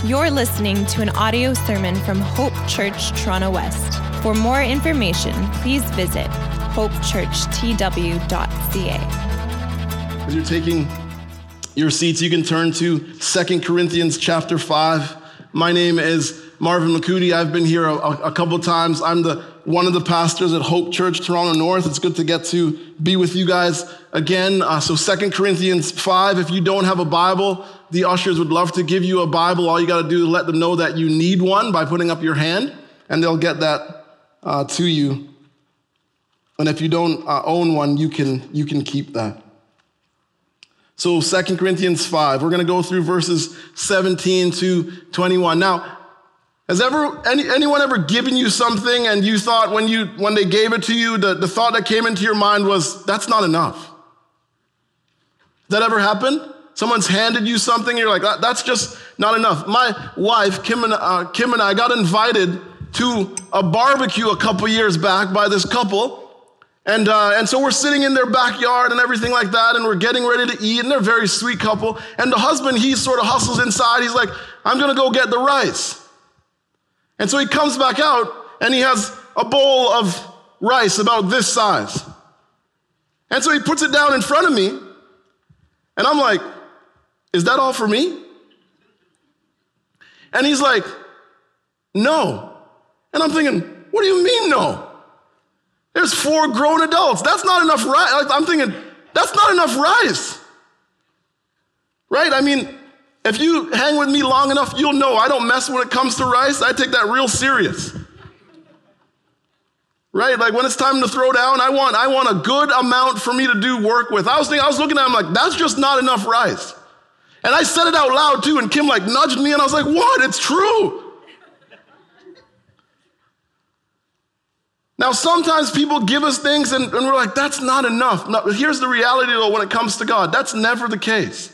You're listening to an audio sermon from Hope Church, Toronto West. For more information, please visit hopechurchtw.ca. As you're taking your seats, you can turn to 2 Corinthians chapter 5. My name is Marvin McCooty. I've been here a couple of times. I'm one of the pastors at Hope Church, Toronto North. It's good to get to be with you guys again. So 2 Corinthians 5, if you don't have a Bible, the ushers would love to give you a Bible. All you got to do is let them know that you need one by putting up your hand, and they'll get that to you. And if you don't own one, you can keep that. So 2 Corinthians 5, we're going to go through verses 17 to 21. Now, has anyone ever given you something and you thought when they gave it to you, the thought that came into your mind was, that's not enough? Has that ever happened? Someone's handed you something and you're like, that's just not enough. My wife, Kim and I got invited to a barbecue a couple years back by this couple. And so we're sitting in their backyard and everything like that, and we're getting ready to eat, and they're a very sweet couple. And the husband, he sort of hustles inside. He's like, I'm going to go get the rice. And so he comes back out, and he has a bowl of rice about this size. And so he puts it down in front of me, and I'm like, is that all for me? And he's like, no. And I'm thinking, what do you mean no? There's 4 grown adults. That's not enough rice. I'm thinking, that's not enough rice. Right? I mean, if you hang with me long enough, you'll know I don't mess when it comes to rice. I take that real serious. Right? Like when it's time to throw down, I want a good amount for me to do work with. I was looking at him like, that's just not enough rice. And I said it out loud too, and Kim like nudged me, and I was like, what? It's true. Now, sometimes people give us things and we're like, that's not enough. No, here's the reality though when it comes to God. That's never the case.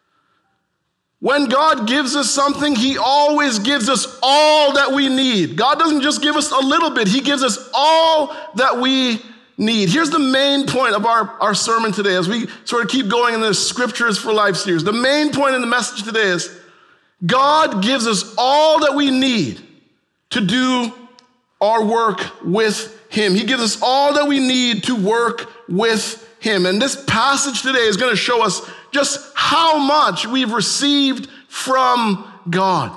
When God gives us something, he always gives us all that we need. God doesn't just give us a little bit. He gives us all that we need. Here's the main point of our sermon today as we sort of keep going in this Scriptures for Life series. The main point in the message today is God gives us all that we need to do our work with him. He gives us all that we need to work with him. And this passage today is going to show us just how much we've received from God.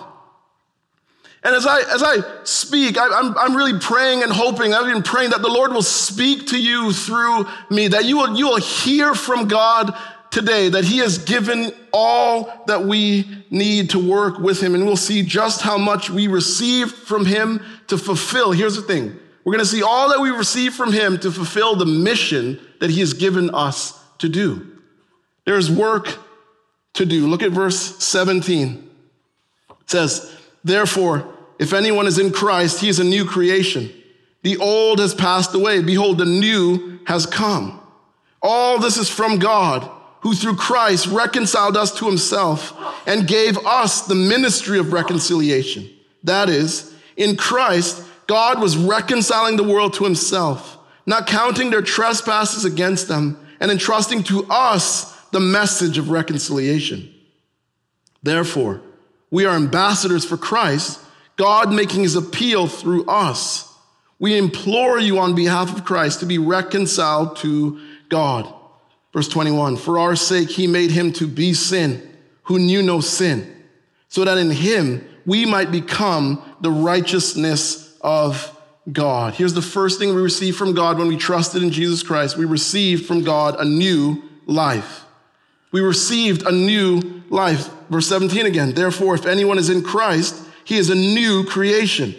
And as I speak, I'm really praying and hoping, I've been praying that the Lord will speak to you through me, that you will hear from God today, that he has given all that we need to work with him. And we'll see just how much we received from him to fulfill. Here's the thing. We're going to see all that we receive from him to fulfill the mission that he has given us to do. There's work to do. Look at verse 17. It says, therefore, if anyone is in Christ, he is a new creation. The old has passed away. Behold, the new has come. All this is from God, who through Christ reconciled us to himself and gave us the ministry of reconciliation. That is, in Christ, God was reconciling the world to himself, not counting their trespasses against them, and entrusting to us the message of reconciliation. Therefore, we are ambassadors for Christ, God making his appeal through us. We implore you on behalf of Christ to be reconciled to God. Verse 21, for our sake he made him to be sin, who knew no sin, so that in him we might become the righteousness of God. Here's the first thing we receive from God when we trusted in Jesus Christ. We received from God a new life. We received a new life. Verse 17 again, therefore, if anyone is in Christ, he is a new creation.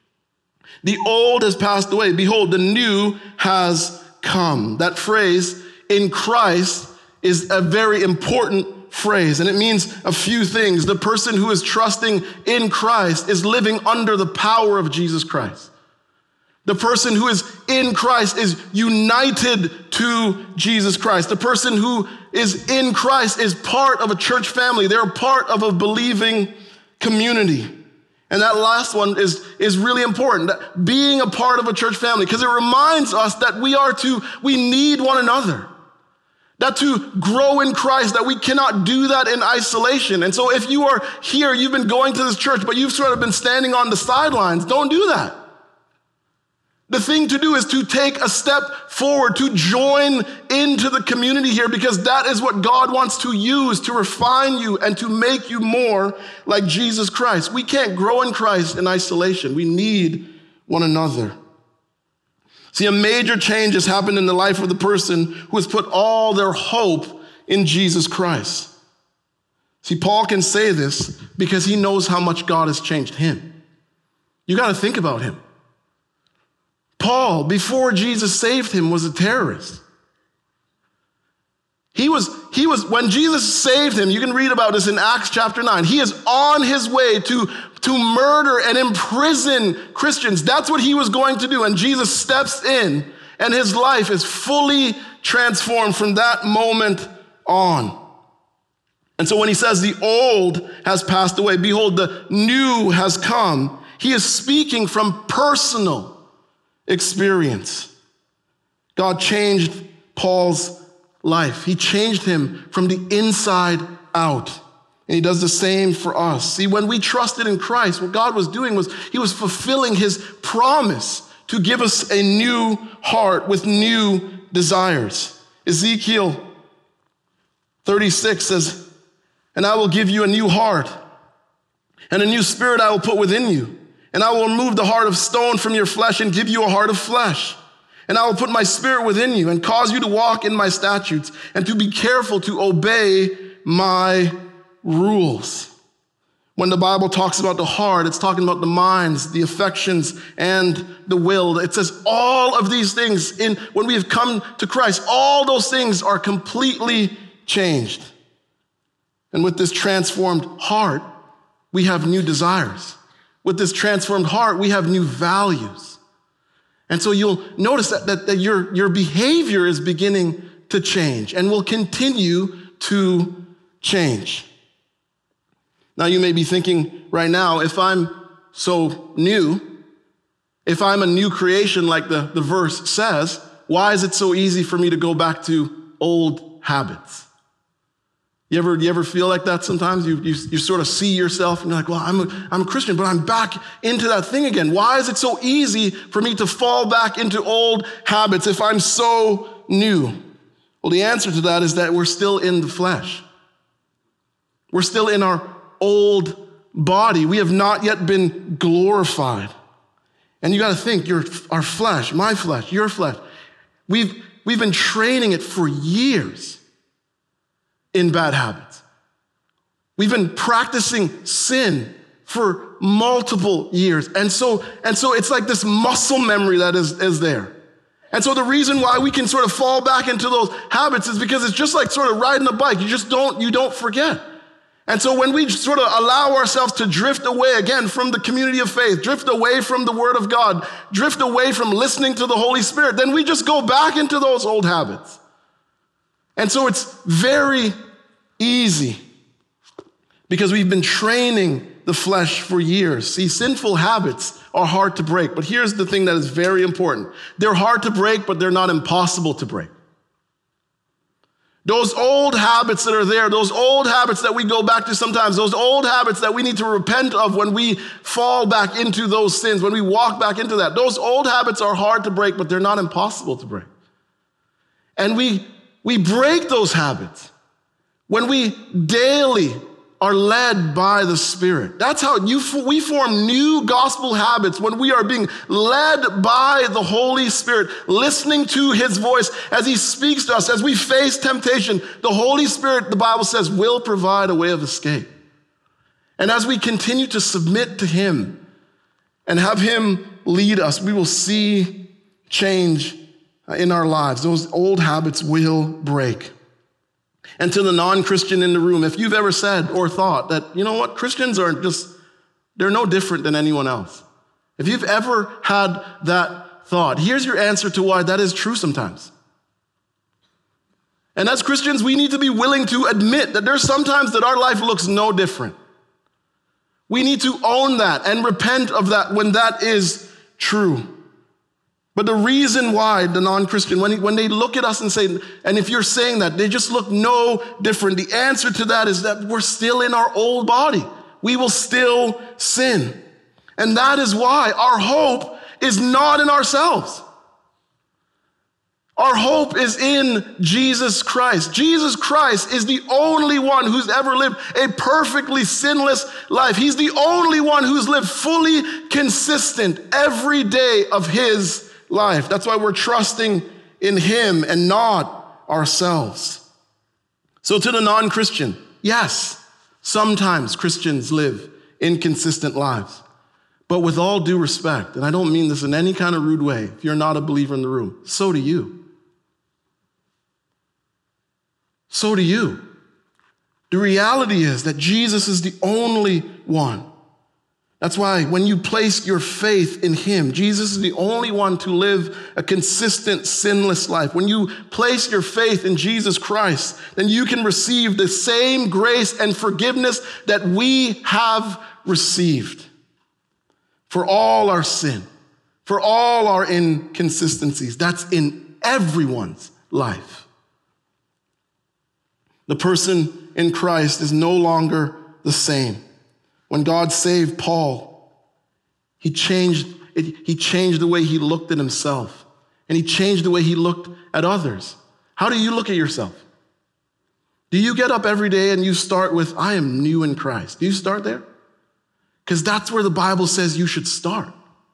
The old has passed away. Behold, the new has come. That phrase, in Christ, is a very important phrase, and it means a few things. The person who is trusting in Christ is living under the power of Jesus Christ. The person who is in Christ is united to Jesus Christ. The person who is in Christ is part of a church family. They're part of a believing community. And that last one is really important, that being a part of a church family, because it reminds us that we need one another. that to grow in Christ, that we cannot do that in isolation. And so if you are here, you've been going to this church, but you've sort of been standing on the sidelines, don't do that. The thing to do is to take a step forward, to join into the community here, because that is what God wants to use to refine you and to make you more like Jesus Christ. We can't grow in Christ in isolation. We need one another. See, a major change has happened in the life of the person who has put all their hope in Jesus Christ. See, Paul can say this because he knows how much God has changed him. You got to think about him. Paul, before Jesus saved him, was a terrorist. He was, when Jesus saved him, you can read about this in Acts chapter 9. He is on his way to murder and imprison Christians. That's what he was going to do. And Jesus steps in, and his life is fully transformed from that moment on. And so when he says the old has passed away, behold, the new has come, he is speaking from personal experience. God changed Paul's life. He changed him from the inside out. And he does the same for us. See, when we trusted in Christ, what God was doing was he was fulfilling his promise to give us a new heart with new desires. Ezekiel 36 says, "And I will give you a new heart, and a new spirit I will put within you. And I will remove the heart of stone from your flesh and give you a heart of flesh. And I will put my spirit within you and cause you to walk in my statutes and to be careful to obey my rules." When the Bible talks about the heart, it's talking about the minds, the affections, and the will. It says all of these things, when we have come to Christ, all those things are completely changed. And with this transformed heart, we have new desires. With this transformed heart, we have new values. And so you'll notice that your behavior is beginning to change and will continue to change. Now you may be thinking right now, if I'm so new, if I'm a new creation like the verse says, why is it so easy for me to go back to old habits? You ever feel like that sometimes? You sort of see yourself and you're like, well, I'm a Christian, but I'm back into that thing again. Why is it so easy for me to fall back into old habits if I'm so new? Well, the answer to that is that we're still in the flesh. We're still in our old body. We have not yet been glorified. And you got to think, our flesh, my flesh, your flesh, we've been training it for years in bad habits. We've been practicing sin for multiple years. And so it's like this muscle memory that is there. And so the reason why we can sort of fall back into those habits is because it's just like sort of riding a bike. You don't forget. And so when we sort of allow ourselves to drift away again from the community of faith, drift away from the Word of God, drift away from listening to the Holy Spirit, then we just go back into those old habits. And so it's very easy because we've been training the flesh for years. See, sinful habits are hard to break, but here's the thing that is very important. They're hard to break, but they're not impossible to break. Those old habits that are there, those old habits that we go back to sometimes, those old habits that we need to repent of when we fall back into those sins, when we walk back into that, those old habits are hard to break, but they're not impossible to break. And we break those habits when we daily are led by the Spirit. That's how we form new gospel habits when we are being led by the Holy Spirit, listening to His voice as He speaks to us, as we face temptation. The Holy Spirit, the Bible says, will provide a way of escape. And as we continue to submit to Him and have Him lead us, we will see change in our lives. Those old habits will break. And to the non-Christian in the room, if you've ever said or thought that, you know what, Christians are they're no different than anyone else. If you've ever had that thought, here's your answer to why that is true sometimes. And as Christians, we need to be willing to admit that there's sometimes that our life looks no different. We need to own that and repent of that when that is true. But the reason why the non-Christian, when they look at us and say, and if you're saying that, they just look no different. The answer to that is that we're still in our old body. We will still sin. And that is why our hope is not in ourselves. Our hope is in Jesus Christ. Jesus Christ is the only one who's ever lived a perfectly sinless life. He's the only one who's lived fully consistent every day of his life. That's why we're trusting in him and not ourselves. So to the non-Christian, yes, sometimes Christians live inconsistent lives. But with all due respect, and I don't mean this in any kind of rude way, if you're not a believer in the room, so do you. So do you. The reality is that Jesus is the only one. That's why when you place your faith in him, Jesus is the only one to live a consistent, sinless life. When you place your faith in Jesus Christ, then you can receive the same grace and forgiveness that we have received for all our sin, for all our inconsistencies. That's in everyone's life. The person in Christ is no longer the same. When God saved Paul, he changed the way he looked at himself, and he changed the way he looked at others. How do you look at yourself? Do you get up every day and you start with, I am new in Christ? Do you start there? Because that's where the Bible says you should start.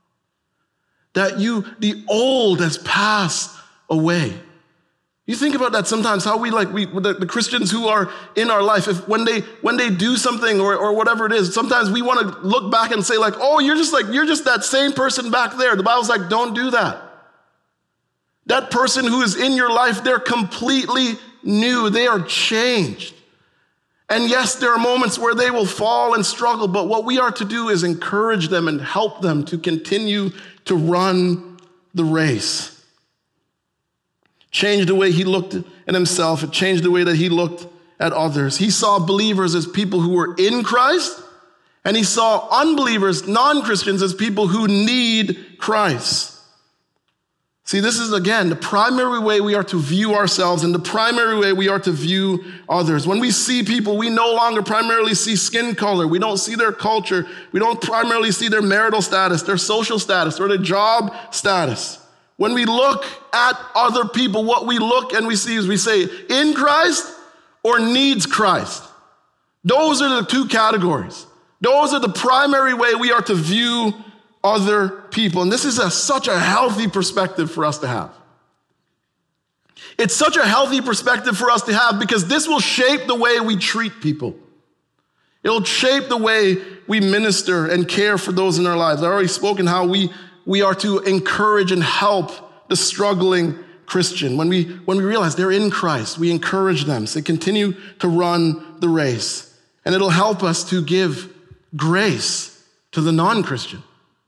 That the old has passed away. You think about that sometimes, how the Christians who are in our life, if when they do something or whatever it is, sometimes we want to look back and say like, oh, you're just that same person back there. The Bible's like, don't do that. That person who is in your life, they're completely new. They are changed. And yes, there are moments where they will fall and struggle, but what we are to do is encourage them and help them to continue to run the race. Changed the way he looked at himself. It changed the way that he looked at others. He saw believers as people who were in Christ, and he saw unbelievers, non-Christians, as people who need Christ. See, this is, again, the primary way we are to view ourselves and the primary way we are to view others. When we see people, we no longer primarily see skin color. We don't see their culture. We don't primarily see their marital status, their social status, or their job status. When we look at other people, what we look and we see is we say, in Christ or needs Christ. Those are the two categories. Those are the primary way we are to view other people. And this is such a healthy perspective for us to have. It's such a healthy perspective for us to have because this will shape the way we treat people. It'll shape the way we minister and care for those in our lives. I've already spoken how we are to encourage and help the struggling Christian. When we realize they're in Christ, we encourage them to continue to run the race. And it'll help us to give grace to the non-Christian.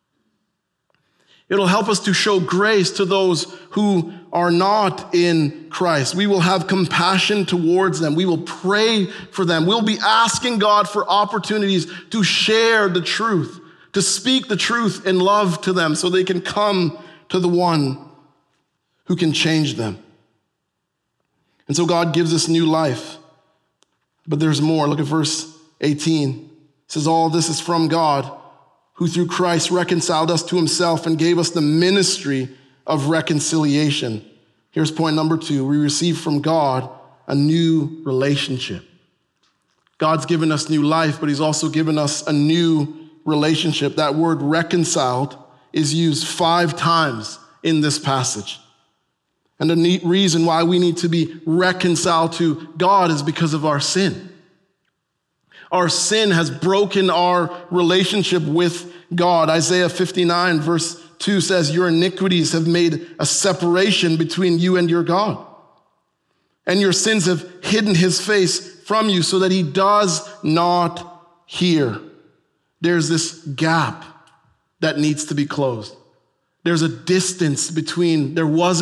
It'll help us to show grace to those who are not in Christ. We will have compassion towards them. We will pray for them. We'll be asking God for opportunities to share the truth, to speak the truth in love to them so they can come to the one who can change them. And so God gives us new life. But there's more. Look at verse 18. It says, all this is from God, who through Christ reconciled us to himself and gave us the ministry of reconciliation. Here's point number 2. We receive from God a new relationship. God's given us new life, but he's also given us a new relationship. That word reconciled is used 5 times in this passage. And the reason why we need to be reconciled to God is because of our sin. Our sin has broken our relationship with God. Isaiah 59 verse 2 says, your iniquities have made a separation between you and your God. And your sins have hidden his face from you so that he does not hear. There's this gap that needs to be closed. There was a distance between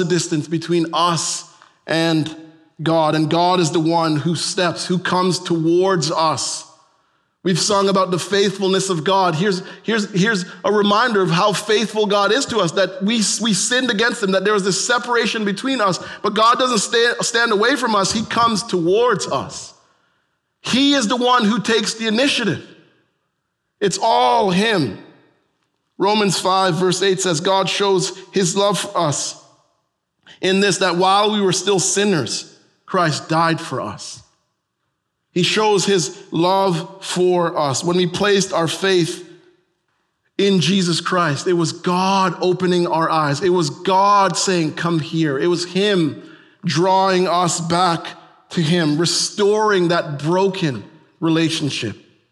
us and God. And God is the one who comes towards us. We've sung about the faithfulness of God. Here's a reminder of how faithful God is to us, that we sinned against him, that there was this separation between us, but God doesn't stand away from us. He comes towards us. He is the one who takes the initiative. It's all him. Romans 5 verse 8 says, God shows his love for us in this, that while we were still sinners, Christ died for us. He shows his love for us. When we placed our faith in Jesus Christ, it was God opening our eyes. It was God saying, come here. It was him drawing us back to him, restoring that broken relationship.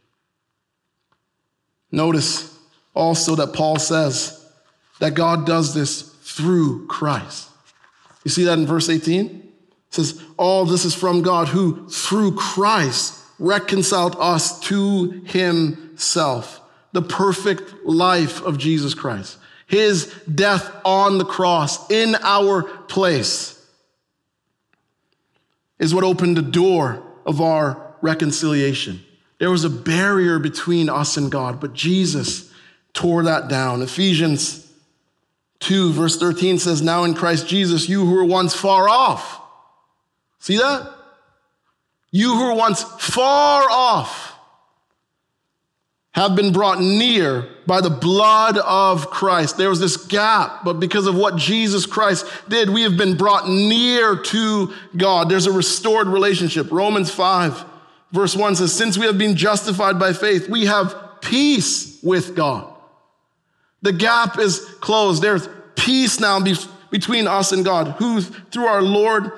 Notice also that Paul says that God does this through Christ. You see that in verse 18? It says, all this is from God who, through Christ, reconciled us to himself. The perfect life of Jesus Christ. His death on the cross in our place is what opened the door of our reconciliation. There was a barrier between us and God, but Jesus tore that down. Ephesians 2 verse 13 says, now in Christ Jesus, you who were once far off. See that? You who were once far off have been brought near by the blood of Christ. There was this gap, but because of what Jesus Christ did, we have been brought near to God. There's a restored relationship. Romans 5 verse 1 says, since we have been justified by faith, we have peace with God. The gap is closed. There's peace now between us and God, who through our Lord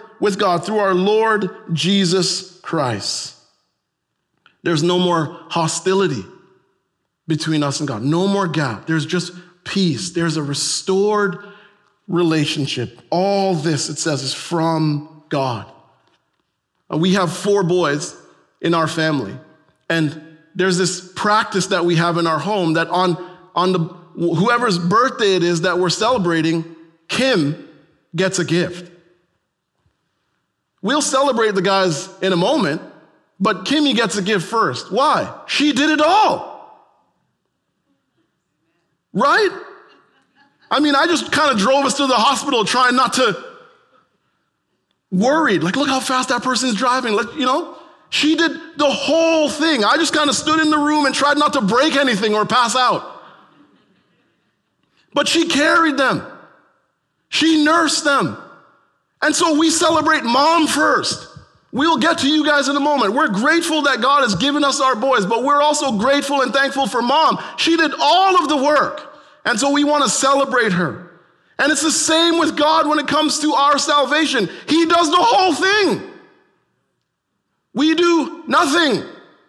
Jesus Christ. There's no more hostility between us and God. No more gap. There's just peace. There's a restored relationship. All this, it says, is from God. We have 4 boys in our family. And there's this practice that we have in our home that on whoever's birthday it is that we're celebrating, Kim gets a gift. We'll celebrate the guys in a moment, but Kimmy gets a gift first. Why? She did it all. Right? I mean, I just kind of drove us to the hospital trying not to worried. Like, look how fast that person's driving. Like, she did the whole thing. I just kind of stood in the room and tried not to break anything or pass out. But she carried them. She nursed them. And so we celebrate mom first. We'll get to you guys in a moment. We're grateful that God has given us our boys, but we're also grateful and thankful for mom. She did all of the work. And so we want to celebrate her. And it's the same with God when it comes to our salvation. He does the whole thing. We do nothing.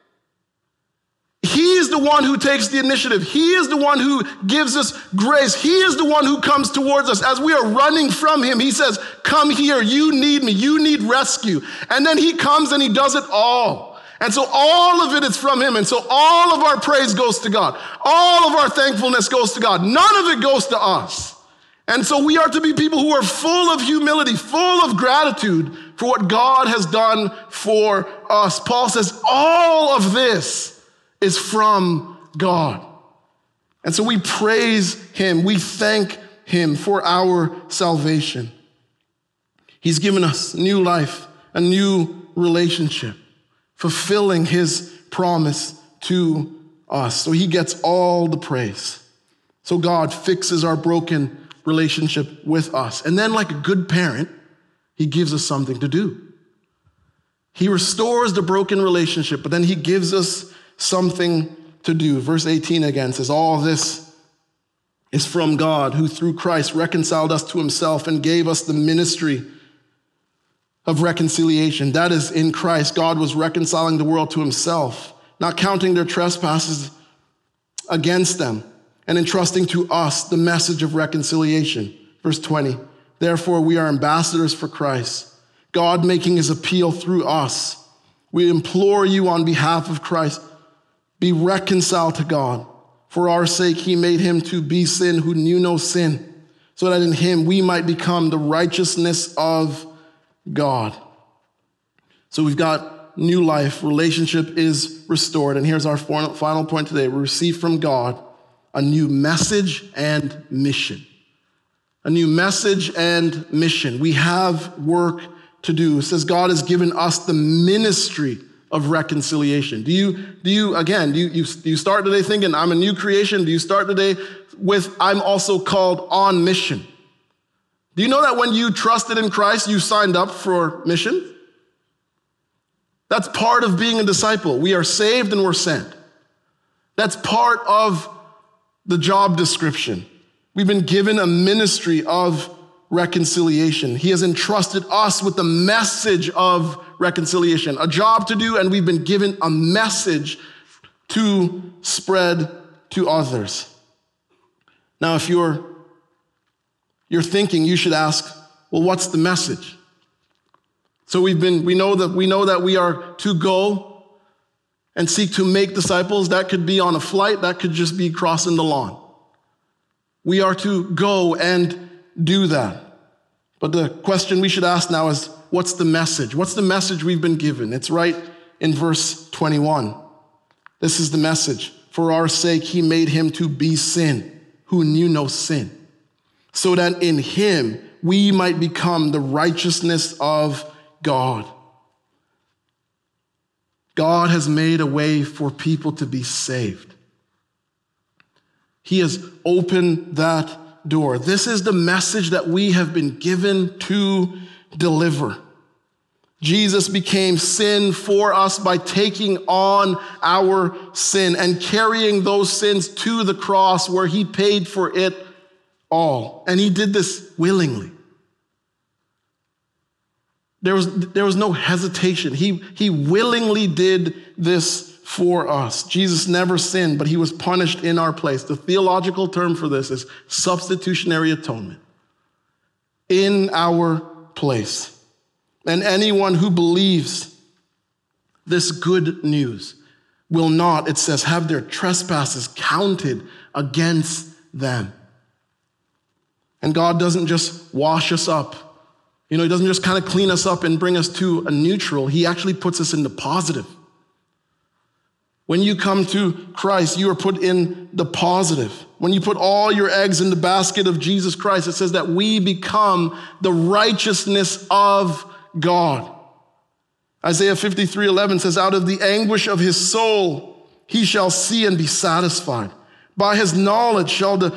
He is the one who takes the initiative. He is the one who gives us grace. He is the one who comes towards us. As we are running from him, he says, come here, you need me, you need rescue. And then he comes and he does it all. And so all of it is from him. And so all of our praise goes to God. All of our thankfulness goes to God. None of it goes to us. And so we are to be people who are full of humility, full of gratitude for what God has done for us. Paul says all of this is from God. And so we praise him. We thank him for our salvation. He's given us new life, a new relationship, fulfilling his promise to us. So he gets all the praise. So God fixes our broken relationship with us. And then, like a good parent, he gives us something to do. He restores the broken relationship, but then he gives us something to do. Verse 18 again says, all this is from God, who through Christ reconciled us to himself and gave us the ministry of reconciliation. That is, in Christ, God was reconciling the world to himself, not counting their trespasses against them, and entrusting to us the message of reconciliation. Verse 20, therefore we are ambassadors for Christ, God making his appeal through us. We implore you on behalf of Christ, be reconciled to God. For our sake, he made him to be sin who knew no sin, so that in him we might become the righteousness of God. So we've got new life, relationship is restored. And here's our final point today. We receive from God a new message and mission. A new message and mission. We have work to do. It says God has given us the ministry of reconciliation. Do you start today thinking, I'm a new creation? Do you start today with, I'm also called on mission? Do you know that when you trusted in Christ, you signed up for mission? That's part of being a disciple. We are saved and we're sent. That's part of the job description. We've been given a ministry of reconciliation. He has entrusted us with the message of reconciliation, a job to do, and we've been given a message to spread to others. Now, if you're thinking, you should ask, well, what's the message? So we know that we are to go and seek to make disciples. That could be on a flight, that could just be crossing the lawn. We are to go and do that. But the question we should ask now is, what's the message? What's the message we've been given? It's right in verse 21. This is the message. For our sake, he made him to be sin, who knew no sin, so that in him we might become the righteousness of God. God has made a way for people to be saved. He has opened that door. This is the message that we have been given to deliver. Jesus became sin for us by taking on our sin and carrying those sins to the cross where he paid for it all. And he did this willingly. There was no hesitation. He willingly did this for us. Jesus never sinned, but he was punished in our place. The theological term for this is substitutionary atonement. In our place. And anyone who believes this good news will not, it says, have their trespasses counted against them. And God doesn't just wash us up. He doesn't just kind of clean us up and bring us to a neutral. He actually puts us in the positive. When you come to Christ, you are put in the positive. When you put all your eggs in the basket of Jesus Christ, it says that we become the righteousness of God. Isaiah 53:11 says, out of the anguish of his soul, he shall see and be satisfied. By his knowledge shall the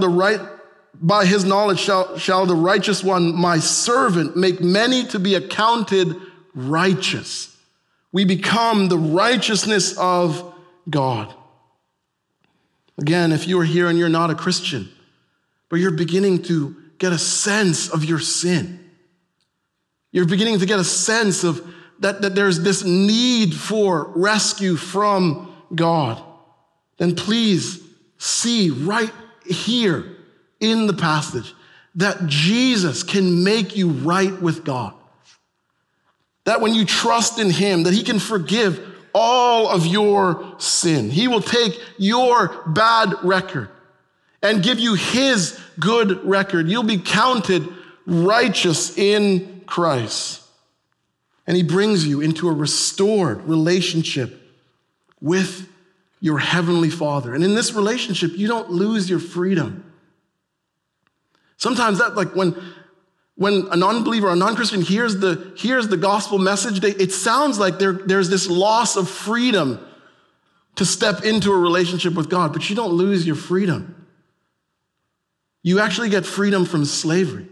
righteous one, my servant, make many to be accounted righteous. We become the righteousness of God. Again, if you are here and you're not a Christian, but you're beginning to get a sense of your sin, you're beginning to get a sense of that there's this need for rescue from God, then please see right here in the passage that Jesus can make you right with God. That when you trust in him, that he can forgive all of your sin. He will take your bad record and give you his good record. You'll be counted righteous in Christ. And he brings you into a restored relationship with your heavenly Father. And in this relationship, you don't lose your freedom. Sometimes that, like when an unbeliever, a non-Christian hears the gospel message, it sounds like there's this loss of freedom to step into a relationship with God, but you don't lose your freedom. You actually get freedom from slavery.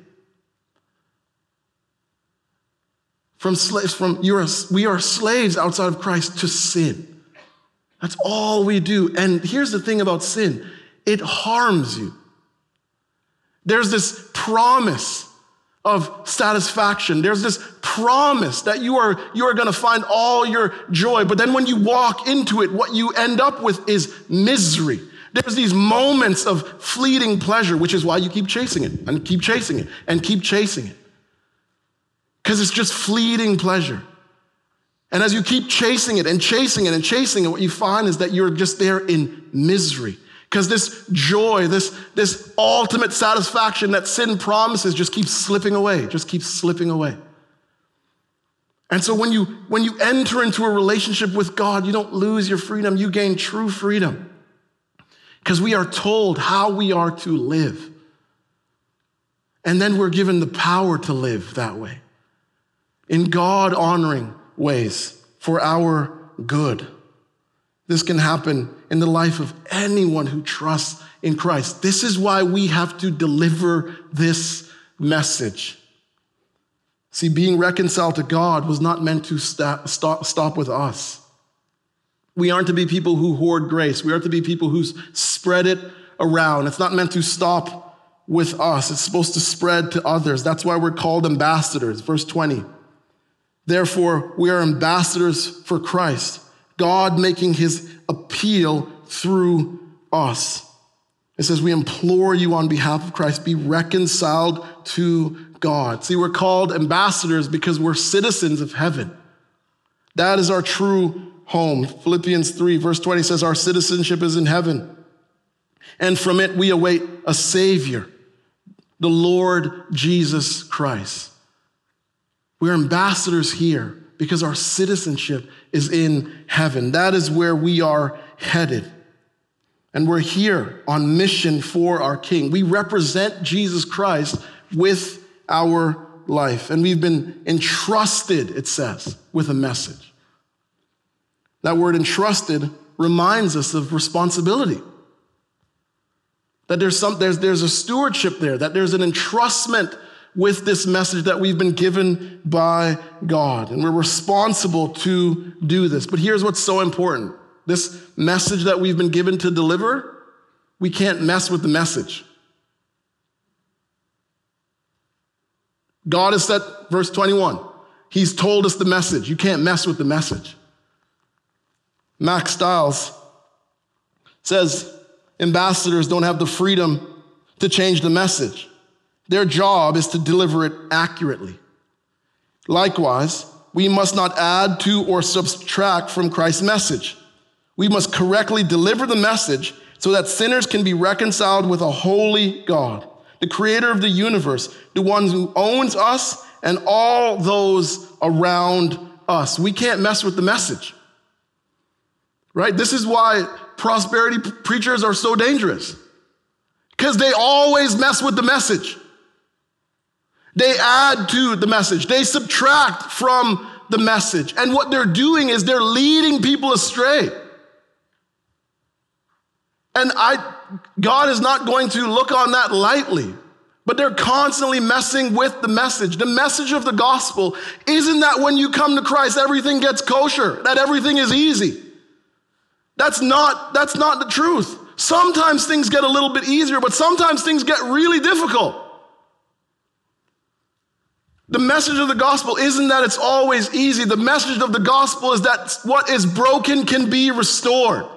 We are slaves outside of Christ to sin. That's all we do. And here's the thing about sin. It harms you. There's this promise of satisfaction. There's this promise that you are going to find all your joy. But then when you walk into it, what you end up with is misery. There's these moments of fleeting pleasure, which is why you keep chasing it and keep chasing it and keep chasing it. Because it's just fleeting pleasure. And as you keep chasing it and chasing it and chasing it, what you find is that you're just there in misery. Because this joy, this ultimate satisfaction that sin promises just keeps slipping away, just keeps slipping away. And so when you enter into a relationship with God, you don't lose your freedom, you gain true freedom. Because we are told how we are to live. And then we're given the power to live that way, in God-honoring ways for our good. This can happen in the life of anyone who trusts in Christ. This is why we have to deliver this message. See, being reconciled to God was not meant to stop with us. We aren't to be people who hoard grace. We aren't to be people who spread it around. It's not meant to stop with us. It's supposed to spread to others. That's why we're called ambassadors. Verse 20. Therefore, we are ambassadors for Christ, God making his appeal through us. It says, we implore you on behalf of Christ, be reconciled to God. See, we're called ambassadors because we're citizens of heaven. That is our true home. Philippians 3, verse 20 says, our citizenship is in heaven, and from it we await a Savior, the Lord Jesus Christ. We're ambassadors here because our citizenship is in heaven. That is where we are headed. And we're here on mission for our King. We represent Jesus Christ with our life. And we've been entrusted, it says, with a message. That word entrusted reminds us of responsibility. That there's a stewardship there, that there's an entrustment with this message that we've been given by God. And we're responsible to do this. But here's what's so important. This message that we've been given to deliver, we can't mess with the message. God has said, verse 21, he's told us the message. You can't mess with the message. Max Stiles says, ambassadors don't have the freedom to change the message. Their job is to deliver it accurately. Likewise, we must not add to or subtract from Christ's message. We must correctly deliver the message so that sinners can be reconciled with a holy God, the creator of the universe, the one who owns us and all those around us. We can't mess with the message, right? This is why prosperity preachers are so dangerous, because they always mess with the message. They add to the message. They subtract from the message. And what they're doing is they're leading people astray. And God is not going to look on that lightly, but they're constantly messing with the message. The message of the gospel isn't that when you come to Christ, everything gets kosher, that everything is easy. That's not the truth. Sometimes things get a little bit easier, but sometimes things get really difficult. The message of the gospel isn't that it's always easy. The message of the gospel is that what is broken can be restored.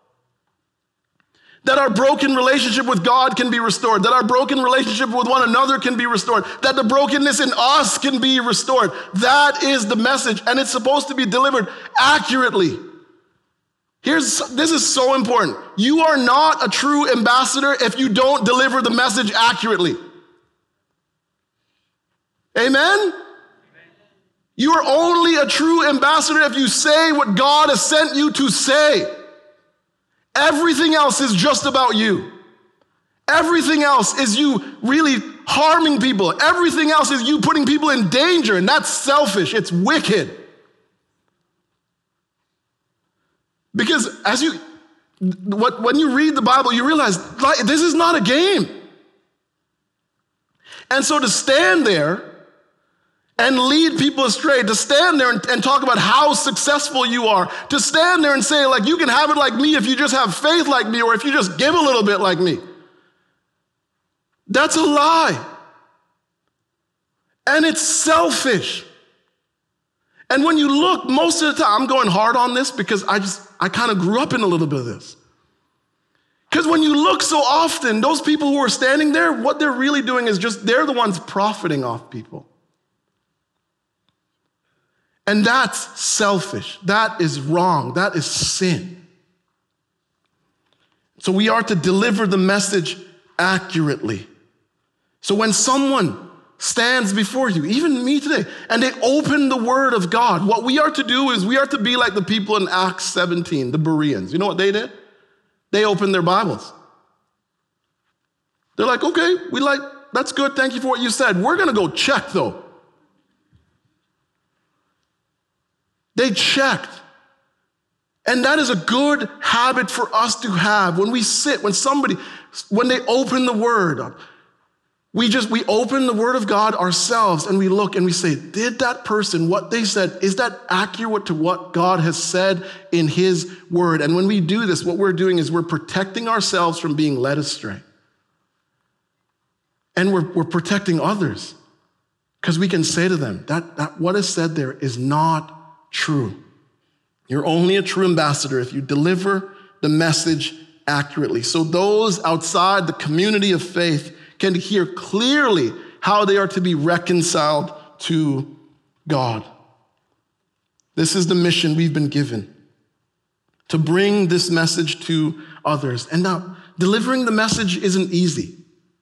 That our broken relationship with God can be restored. That our broken relationship with one another can be restored. That the brokenness in us can be restored. That is the message, and it's supposed to be delivered accurately. This is so important. You are not a true ambassador if you don't deliver the message accurately. Amen? You are only a true ambassador if you say what God has sent you to say. Everything else is just about you. Everything else is you really harming people. Everything else is you putting people in danger, and that's selfish. It's wicked. Because when you read the Bible, you realize this is not a game. And so to stand there and lead people astray, to stand there and talk about how successful you are, to stand there and say, like, you can have it like me if you just have faith like me, or if you just give a little bit like me. That's a lie. And it's selfish. And when you look, most of the time, I'm going hard on this because I kind of grew up in a little bit of this. Because when you look so often, those people who are standing there, what they're really doing is they're the ones profiting off people. And that's selfish. That is wrong. That is sin. So we are to deliver the message accurately. So when someone stands before you, even me today, and they open the word of God. What we are to do is we are to be like the people in Acts 17, the Bereans. You know what they did? They opened their Bibles. They're like, okay, that's good. Thank you for what you said. We're going to go check though. They checked. And that is a good habit for us to have. When we sit, when they open the word, we open the word of God ourselves and we look and we say, did that person, what they said, is that accurate to what God has said in his word? And when we do this, what we're doing is we're protecting ourselves from being led astray. And we're protecting others because we can say to them that what is said there is not true. You're only a true ambassador if you deliver the message accurately. So those outside the community of faith can hear clearly how they are to be reconciled to God. This is the mission we've been given, to bring this message to others. And now, delivering the message isn't easy.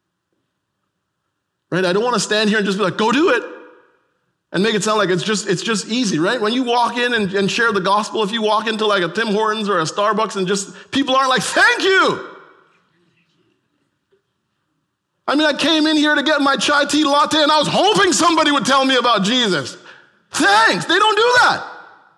Right? I don't want to stand here and just be like, go do it, and make it sound like it's just easy, right? When you walk in and share the gospel, if you walk into like a Tim Hortons or a Starbucks and just people aren't like, thank you. I mean, I came in here to get my chai tea latte and I was hoping somebody would tell me about Jesus. Thanks. They don't do that.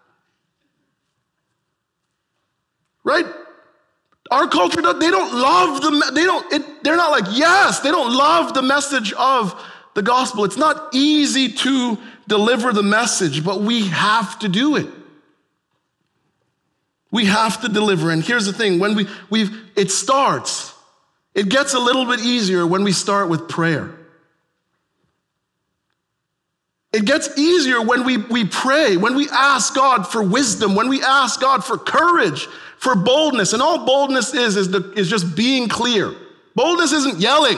Right? Our culture, they don't love they're not like, yes, they don't love the message of the gospel. It's not easy to deliver the message, but we have to do it. We have to deliver. And here's the thing, when it gets a little bit easier when we start with prayer. It gets easier when we pray, when we ask God for wisdom, when we ask God for courage, for boldness. And all boldness is just being clear. Boldness isn't yelling.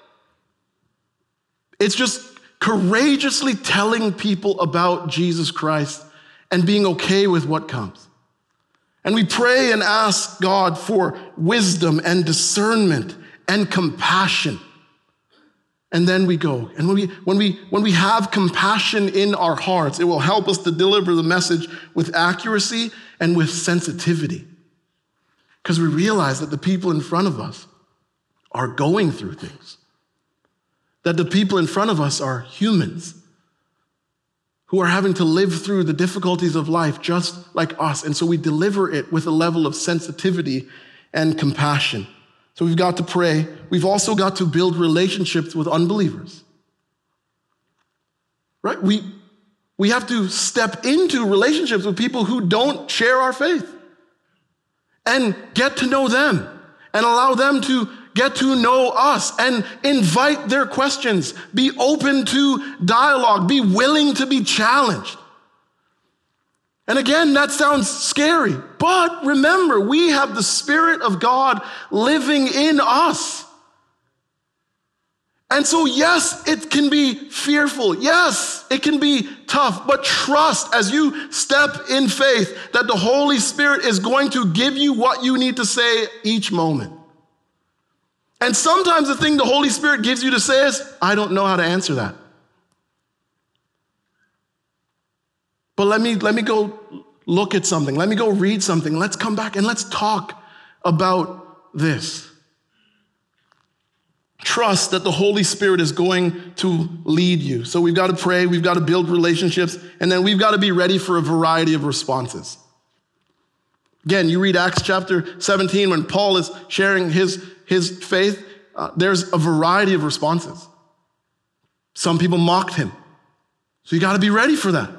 It's just courageously telling people about Jesus Christ and being okay with what comes. And we pray and ask God for wisdom and discernment and compassion. And then we go. And when we have compassion in our hearts, it will help us to deliver the message with accuracy and with sensitivity. Because we realize that the people in front of us are going through things. That the people in front of us are humans who are having to live through the difficulties of life just like us. And so we deliver it with a level of sensitivity and compassion. So we've got to pray. We've also got to build relationships with unbelievers. Right? We have to step into relationships with people who don't share our faith and get to know them and allow them to get to know us and invite their questions. Be open to dialogue. Be willing to be challenged. And again, that sounds scary, but remember, we have the Spirit of God living in us. And so, yes, it can be fearful. Yes, it can be tough, but trust as you step in faith that the Holy Spirit is going to give you what you need to say each moment. And sometimes the thing the Holy Spirit gives you to say is, I don't know how to answer that. But let me go look at something. Let me go read something. Let's come back and let's talk about this. Trust that the Holy Spirit is going to lead you. So we've got to pray, we've got to build relationships, and then we've got to be ready for a variety of responses. Again, you read Acts chapter 17 when Paul is sharing his faith, there's a variety of responses. Some people mocked him. So you got to be ready for that.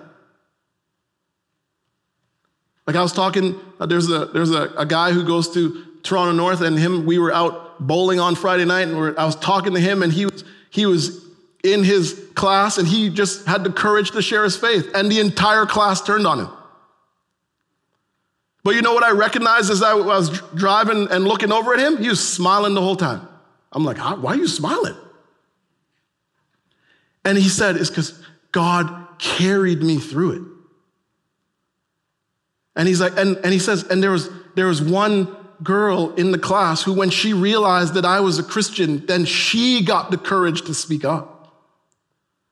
Like I was talking, there's a guy who goes to Toronto North, and we were out bowling on Friday night, and I was talking to him, and he was in his class, and he just had the courage to share his faith, and the entire class turned on him. But you know what I recognized as I was driving and looking over at him? He was smiling the whole time. I'm like, why are you smiling? And he said, it's because God carried me through it. And he's like, and he says, and there was one girl in the class who, when she realized that I was a Christian, then she got the courage to speak up.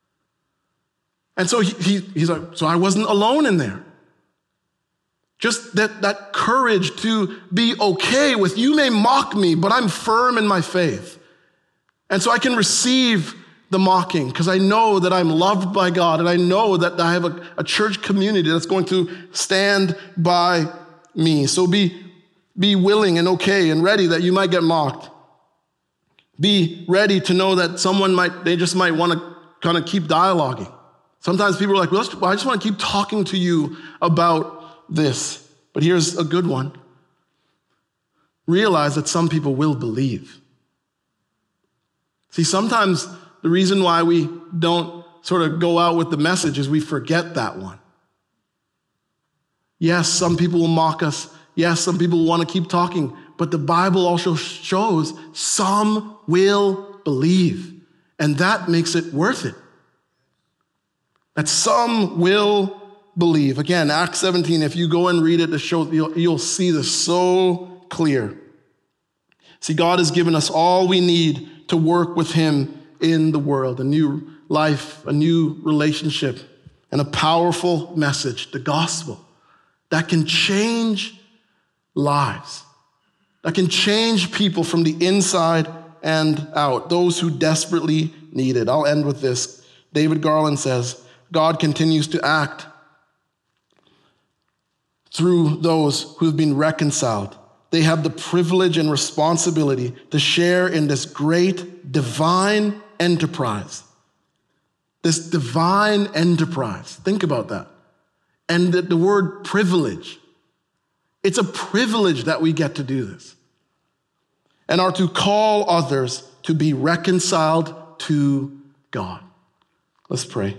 And so he's like, so I wasn't alone in there. Just that courage to be okay with, you may mock me, but I'm firm in my faith. And so I can receive the mocking because I know that I'm loved by God, and I know that I have a church community that's going to stand by me. So be willing and okay and ready that you might get mocked. Be ready to know that they just might want to kind of keep dialoguing. Sometimes people are like, well, I just want to keep talking to you about this. But here's a good one. Realize that some people will believe. See, sometimes the reason why we don't sort of go out with the message is we forget that one. Yes, some people will mock us. Yes, some people want to keep talking. But the Bible also shows some will believe. And that makes it worth it. That some will believe. Again, Acts 17, if you go and read it, you'll see this so clear. See, God has given us all we need to work with him in the world. A new life, a new relationship, and a powerful message, the gospel, that can change lives, that can change people from the inside and out, those who desperately need it. I'll end with this. David Garland says, God continues to act through those who have been reconciled. They have the privilege and responsibility to share in this great divine enterprise. This divine enterprise. Think about that. And the word privilege. It's a privilege that we get to do this. And are to call others to be reconciled to God. Let's pray.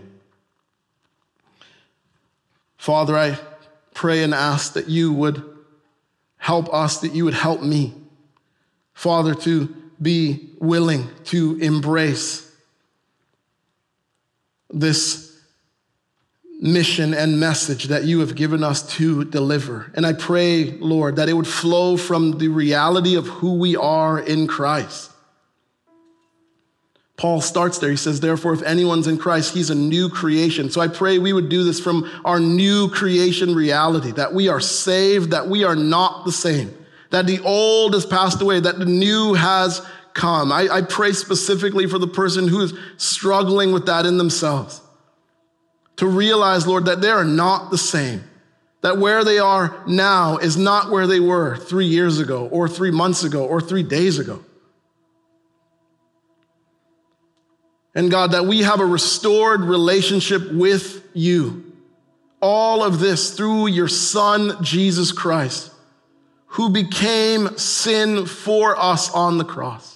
Father, I pray and ask that you would help us, that you would help me, Father, to be willing to embrace this mission and message that you have given us to deliver. And I pray, Lord, that it would flow from the reality of who we are in Christ. Paul starts there. He says, therefore, if anyone's in Christ, he's a new creation. So I pray we would do this from our new creation reality, that we are saved, that we are not the same, that the old has passed away, that the new has come. I pray specifically for the person who is struggling with that in themselves, to realize, Lord, that they are not the same, that where they are now is not where they were 3 years ago or 3 months ago or 3 days ago. And God, that we have a restored relationship with you. All of this through your Son, Jesus Christ, who became sin for us on the cross.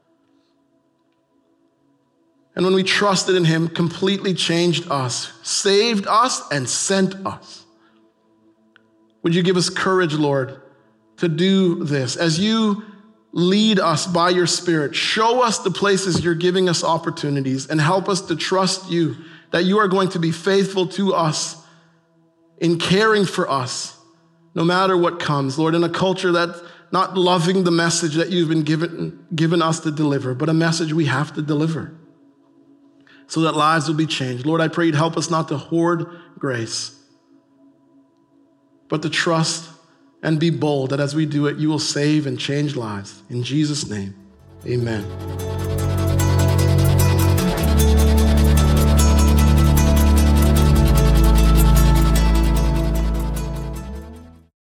And when we trusted in him, completely changed us, saved us, and sent us. Would you give us courage, Lord, to do this? As you lead us by your Spirit, show us the places you're giving us opportunities, and help us to trust you, that you are going to be faithful to us in caring for us, no matter what comes. Lord, in a culture that's not loving the message that you've been given us to deliver, but a message we have to deliver, so that lives will be changed. Lord, I pray you'd help us not to hoard grace, but to trust and be bold that as we do it, you will save and change lives. In Jesus' name, amen.